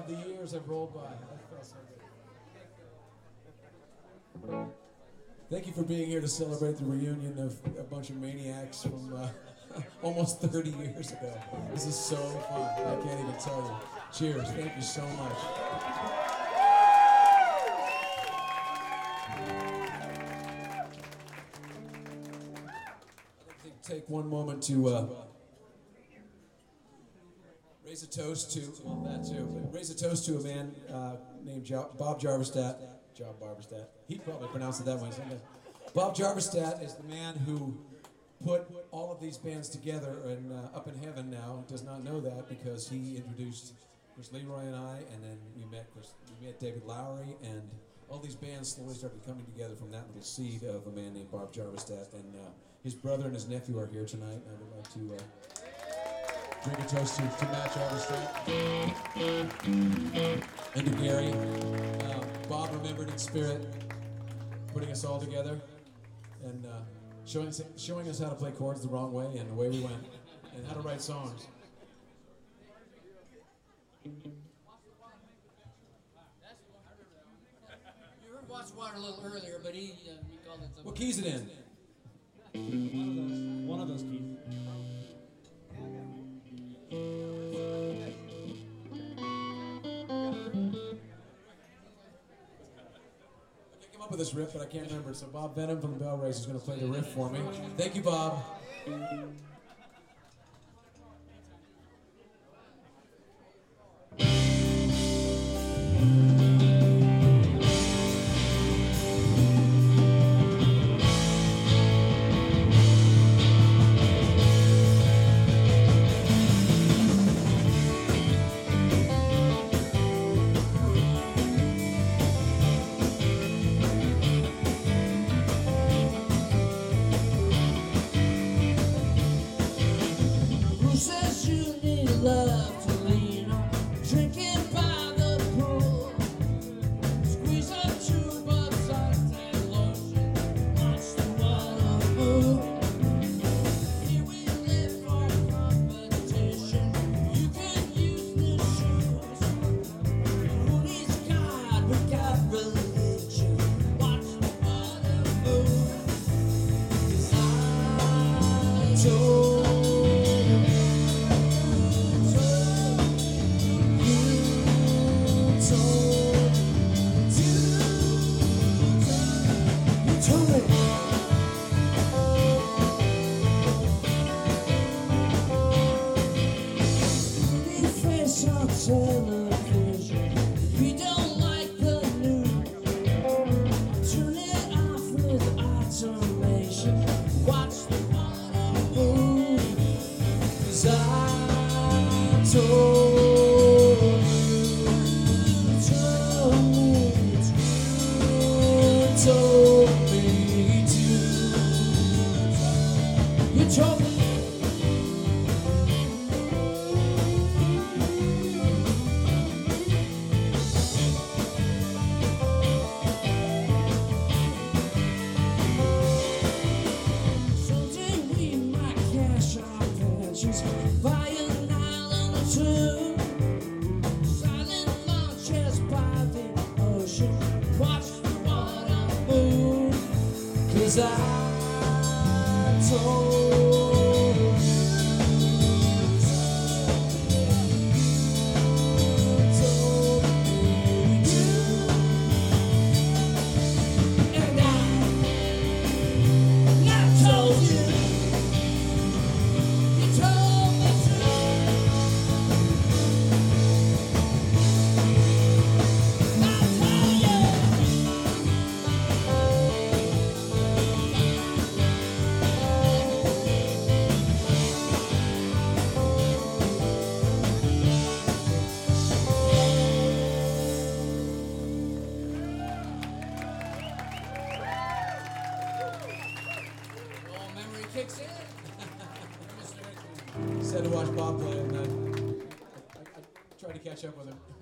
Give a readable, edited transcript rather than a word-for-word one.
God, the years have rolled by. That felt so good. Thank you for being here to celebrate the reunion of a bunch of maniacs from almost 30 years ago. This is so fun. I can't even tell you. Cheers. Thank you so much. I'd like to take one moment to raise a toast to, well, that too, but raise a toast to a man named Bob Jarvistat. Job Barberstat. He'd probably pronounce it that way someday. Bob Jarvistat is the man who put all of these bands together, and up in heaven now does not know that because he introduced Chris Leroy and I, and then we met David Lowery, and all these bands slowly started coming together from that little seed of a man named Bob Jarvistat. And his brother and his nephew are here tonight, and I would like to drink a toast to Matt Jarvistat and to Gary. Bob remembered in spirit, putting us all together and showing us how to play chords the wrong way, and away we went, and how to write songs. You heard Watch Water a little earlier, but he called it something. What key's it in? One of those keys. Up with this riff, but I can't remember it. So Bob Venom from the Bell Race is going to play the riff for me. Thank you, Bob. Sad to watch Bob play, and I tried to catch up with him.